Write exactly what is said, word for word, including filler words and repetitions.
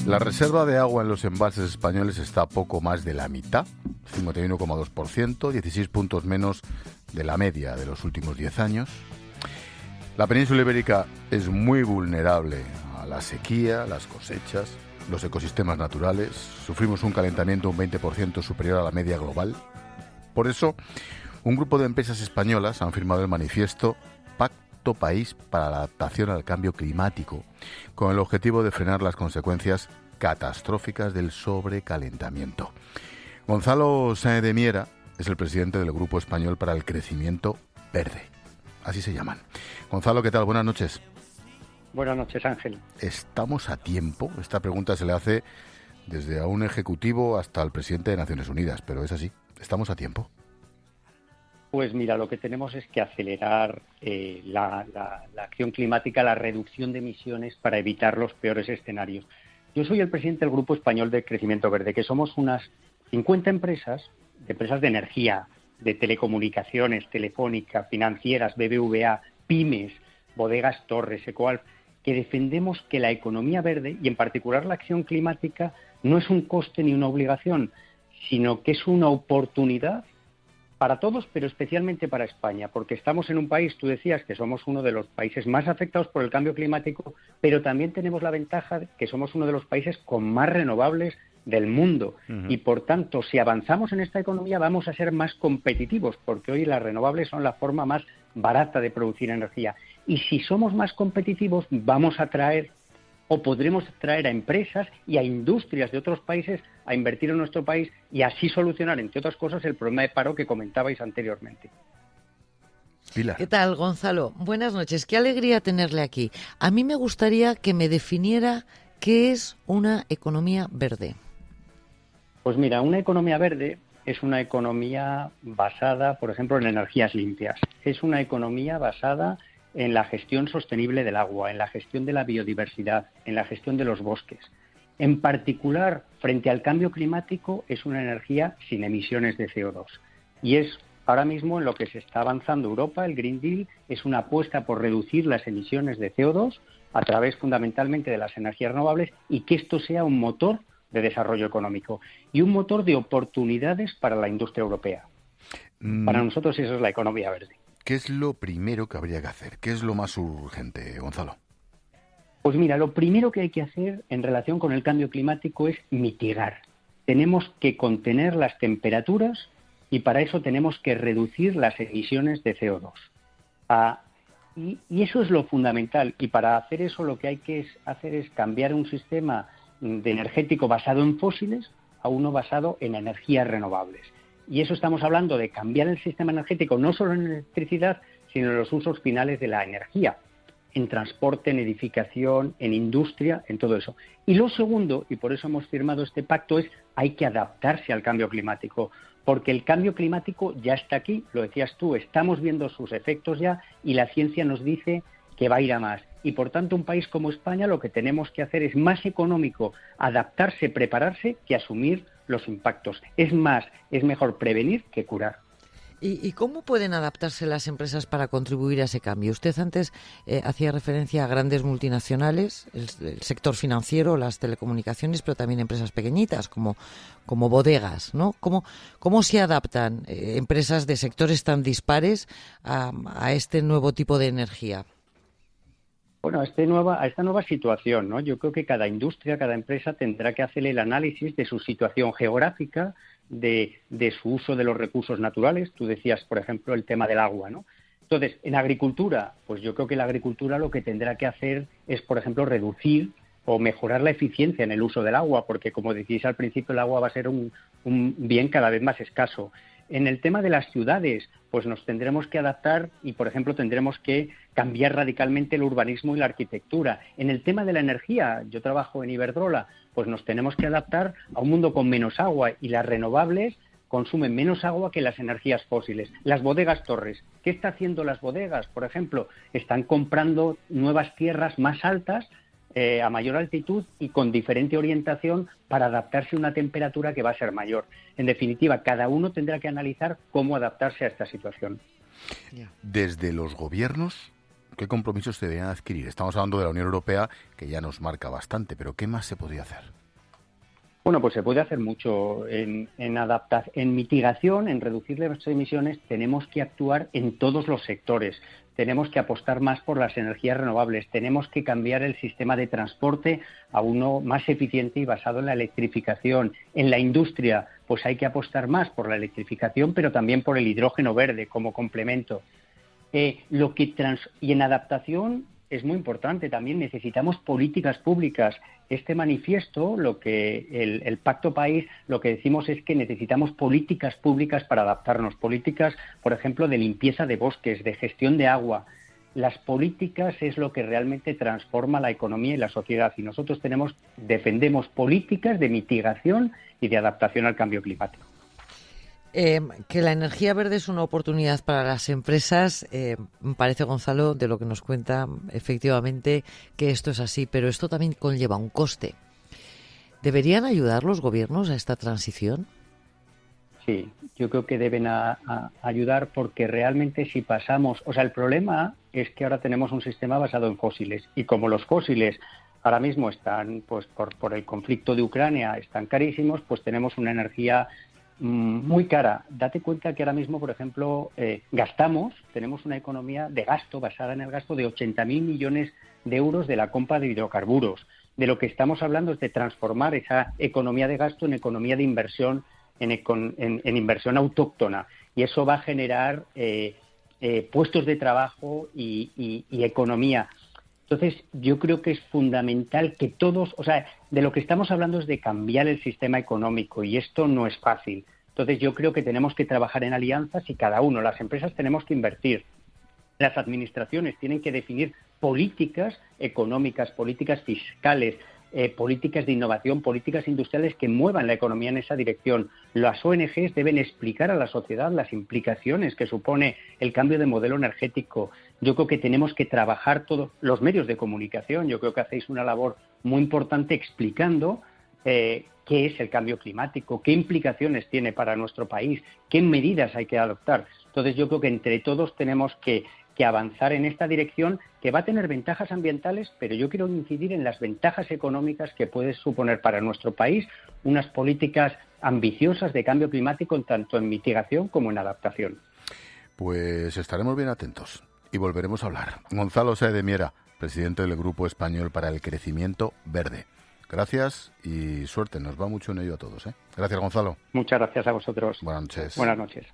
La reserva de agua en los embalses españoles está a poco más de la mitad, cincuenta y uno coma dos por ciento, dieciséis puntos menos de la media de los últimos diez años. La península ibérica es muy vulnerable a la sequía, las cosechas, los ecosistemas naturales. Sufrimos un calentamiento un veinte por ciento superior a la media global. Por eso, un grupo de empresas españolas han firmado el manifiesto Pacto País para la Adaptación al Cambio Climático, con el objetivo de frenar las consecuencias catastróficas del sobrecalentamiento. Gonzalo Sáenz de Miera es el presidente del Grupo Español para el Crecimiento Verde. Así se llaman. Gonzalo, ¿qué tal? Buenas noches. Buenas noches, Ángel. ¿Estamos a tiempo? Esta pregunta se le hace desde a un ejecutivo hasta al presidente de Naciones Unidas, pero es así. ¿Estamos a tiempo? Pues mira, lo que tenemos es que acelerar eh, la, la, la acción climática, la reducción de emisiones para evitar los peores escenarios. Yo soy el presidente del Grupo Español de Crecimiento Verde, que somos unas cincuenta empresas, de empresas de energía, de telecomunicaciones, telefónica, financieras, B B V A, pymes, bodegas Torres, Ecoalf, que defendemos que la economía verde, y en particular la acción climática, no es un coste ni una obligación, sino que es una oportunidad para todos, pero especialmente para España, porque estamos en un país, tú decías que somos uno de los países más afectados por el cambio climático, pero también tenemos la ventaja de que somos uno de los países con más renovables del mundo. Uh-huh. Y por tanto, si avanzamos en esta economía, vamos a ser más competitivos, porque hoy las renovables son la forma más barata de producir energía. Y si somos más competitivos, vamos a traer o podremos traer a empresas y a industrias de otros países a invertir en nuestro país y así solucionar, entre otras cosas, el problema de paro que comentabais anteriormente. Pilar. ¿Qué tal, Gonzalo? Buenas noches. Qué alegría tenerle aquí. A mí me gustaría que me definiera qué es una economía verde. Pues mira, una economía verde es una economía basada, por ejemplo, en energías limpias. Es una economía basada en la gestión sostenible del agua, en la gestión de la biodiversidad, en la gestión de los bosques. En particular, frente al cambio climático, es una energía sin emisiones de C O dos. Y es ahora mismo en lo que se está avanzando Europa, el Green Deal, es una apuesta por reducir las emisiones de C O dos a través fundamentalmente de las energías renovables y que esto sea un motor de desarrollo económico y un motor de oportunidades para la industria europea. Mm. Para nosotros eso es la economía verde. ¿Qué es lo primero que habría que hacer? ¿Qué es lo más urgente, Gonzalo? Pues mira, lo primero que hay que hacer en relación con el cambio climático es mitigar. Tenemos que contener las temperaturas y para eso tenemos que reducir las emisiones de C O dos. Ah, y, y eso es lo fundamental. Y para hacer eso lo que hay que hacer es cambiar un sistema de energético basado en fósiles a uno basado en energías renovables. Y eso estamos hablando de cambiar el sistema energético no solo en electricidad, sino en los usos finales de la energía, en transporte, en edificación, en industria, en todo eso. Y lo segundo, y por eso hemos firmado este pacto, es hay que adaptarse al cambio climático, porque el cambio climático ya está aquí, lo decías tú, estamos viendo sus efectos ya y la ciencia nos dice que va a ir a más. Y por tanto, un país como España lo que tenemos que hacer es más económico adaptarse, prepararse, que asumir los impactos. Es más, es mejor prevenir que curar. ¿Y, y cómo pueden adaptarse las empresas para contribuir a ese cambio? Usted antes eh, hacía referencia a grandes multinacionales, el, el sector financiero, las telecomunicaciones, pero también empresas pequeñitas como, como bodegas, ¿no? ¿Cómo, cómo se adaptan eh, empresas de sectores tan dispares a, a este nuevo tipo de energía? Bueno, a, este nueva, a esta nueva situación, ¿no? Yo creo que cada industria, cada empresa tendrá que hacer el análisis de su situación geográfica, de, de su uso de los recursos naturales. Tú decías, por ejemplo, el tema del agua, ¿no? Entonces, en agricultura, pues yo creo que la agricultura lo que tendrá que hacer es, por ejemplo, reducir o mejorar la eficiencia en el uso del agua, porque, como decís al principio, el agua va a ser un, un bien cada vez más escaso. En el tema de las ciudades, pues nos tendremos que adaptar y, por ejemplo, tendremos que cambiar radicalmente el urbanismo y la arquitectura. En el tema de la energía, yo trabajo en Iberdrola, pues nos tenemos que adaptar a un mundo con menos agua y las renovables consumen menos agua que las energías fósiles. Las bodegas Torres, ¿qué está haciendo las bodegas? Por ejemplo, están comprando nuevas tierras más altas, Eh, a mayor altitud y con diferente orientación para adaptarse a una temperatura que va a ser mayor. En definitiva, cada uno tendrá que analizar cómo adaptarse a esta situación. Desde los gobiernos, ¿Qué compromisos se deben adquirir? Estamos hablando de la Unión Europea, que ya nos marca bastante, pero ¿qué más se podría hacer? Bueno, pues se puede hacer mucho en, en adaptar, en mitigación, en reducir las emisiones. Tenemos que actuar en todos los sectores. Tenemos que apostar más por las energías renovables. Tenemos que cambiar el sistema de transporte a uno más eficiente y basado en la electrificación. En la industria, pues hay que apostar más por la electrificación, pero también por el hidrógeno verde como complemento. Eh, lo que trans y en adaptación es muy importante también, necesitamos políticas públicas. Este manifiesto, lo que el, el Pacto País, lo que decimos es que necesitamos políticas públicas para adaptarnos, políticas, por ejemplo, de limpieza de bosques, de gestión de agua. Las políticas es lo que realmente transforma la economía y la sociedad, y nosotros tenemos, defendemos políticas de mitigación y de adaptación al cambio climático. Eh, que la energía verde es una oportunidad para las empresas, eh, parece, Gonzalo, de lo que nos cuenta, efectivamente, que esto es así, pero esto también conlleva un coste. ¿Deberían ayudar los gobiernos a esta transición? Sí, yo creo que deben a, a ayudar porque realmente si pasamos... O sea, el problema es que ahora tenemos un sistema basado en fósiles y como los fósiles ahora mismo están, pues por, por el conflicto de Ucrania, están carísimos, pues tenemos una energía muy cara. Date cuenta que ahora mismo, por ejemplo, eh, gastamos, tenemos una economía de gasto basada en el gasto de ochenta mil millones de euros de la compra de hidrocarburos. De lo que estamos hablando es de transformar esa economía de gasto en economía de inversión, en, en, en inversión autóctona. Y eso va a generar eh, eh, puestos de trabajo y, y, y economía. Entonces, yo creo que es fundamental que todos, o sea, de lo que estamos hablando es de cambiar el sistema económico y esto no es fácil. Entonces, yo creo que tenemos que trabajar en alianzas y cada uno, las empresas tenemos que invertir. Las administraciones tienen que definir políticas económicas, políticas fiscales, eh, políticas de innovación, políticas industriales que muevan la economía en esa dirección. Las O N Ges deben explicar a la sociedad las implicaciones que supone el cambio de modelo energético. Yo creo que tenemos que trabajar todos los medios de comunicación. Yo creo que hacéis una labor muy importante explicando eh, qué es el cambio climático, qué implicaciones tiene para nuestro país, qué medidas hay que adoptar. Entonces yo creo que entre todos tenemos que, que avanzar en esta dirección que va a tener ventajas ambientales, pero yo quiero incidir en las ventajas económicas que puede suponer para nuestro país unas políticas ambiciosas de cambio climático tanto en mitigación como en adaptación. Pues estaremos bien atentos y volveremos a hablar. Gonzalo Sáez de Miera, presidente del Grupo Español para el Crecimiento Verde. Gracias y suerte, nos va mucho en ello a todos, ¿eh? Gracias, Gonzalo. Muchas gracias a vosotros. Buenas noches. Buenas noches.